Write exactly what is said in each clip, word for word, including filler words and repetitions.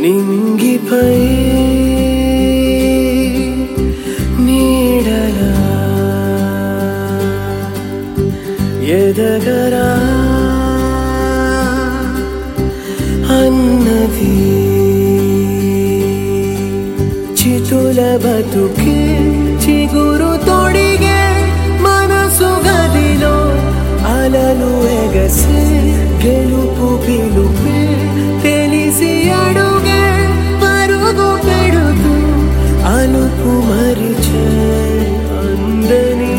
నింగిపై నీడలా ఎదగరా అన్నది చితుల బతుకే చిగురు తొడిగే మనసు గదిలో అలలు ఎగసే గెలుపు పిలుపే తెలిసి అడుగే పరుగు పెడుతూ అలుపు మరిచే అందని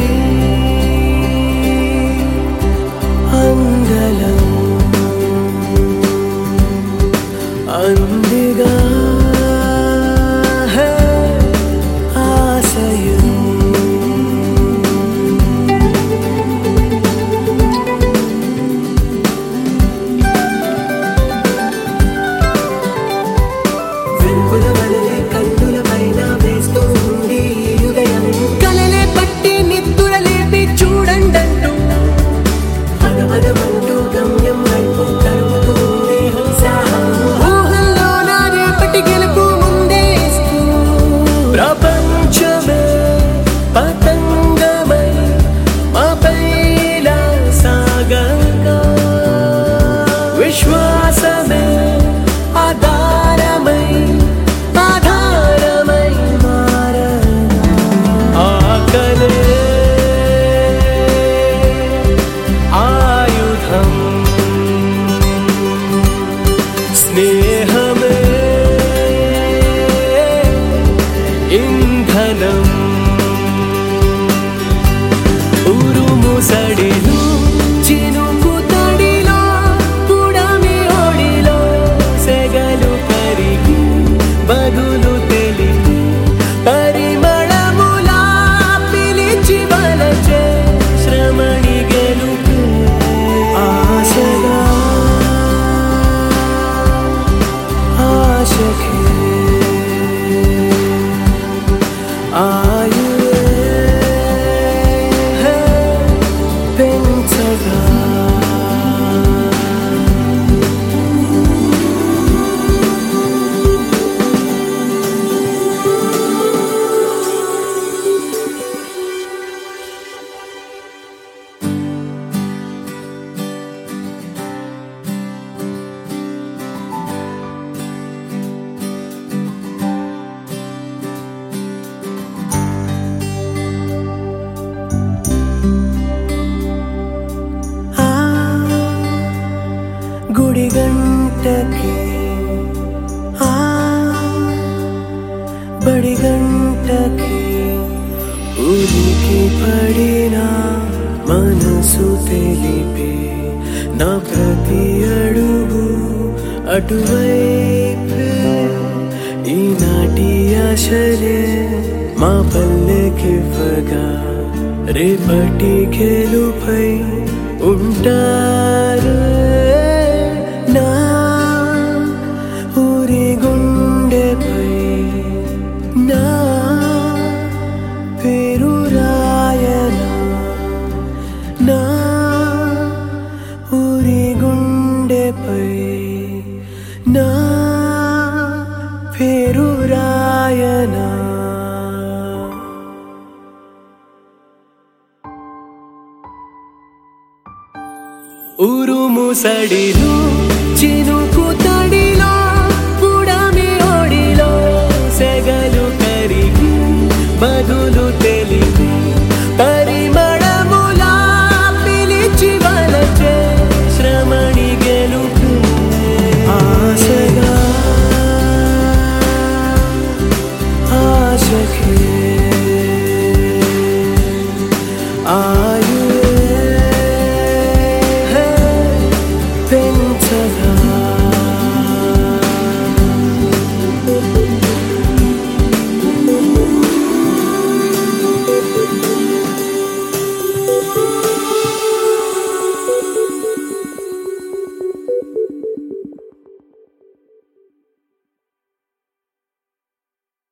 అందలం అందిగా విశ్వాసమే ఆధారమై ఆధారమై మారనా ఆకలే ఆయుధం స్నేహమే ఇంధనం ఉరుము సడిలో చినుకు తడిలో పుడమి ఓడిలో సెగలు కరిగి బదులు తెలిపి పరిమళములా పిలిచి వలచే శ్రమణి గెలుపే ఆశగా ఆశకే ఆయువే పెంచగా గుడి గంటకి ఆ బడి గంటకి ఉనికి పడిన మనసు తెలిపే నా ప్రతి అడుగు అటువైపే ఈనాటి ఆశలే మా పల్లెకివ్వగా రేపటి గెలుపై ఉంటారు నా ఊరి గుండెపై నా పేరు రాయనా నా ఊరి గుండెపై నా పేరు రాయనా ఉరుము సడిలో చినుకు తడిలో పుడమి ఓడిలో సెగలు కరిగి బదులు తెలి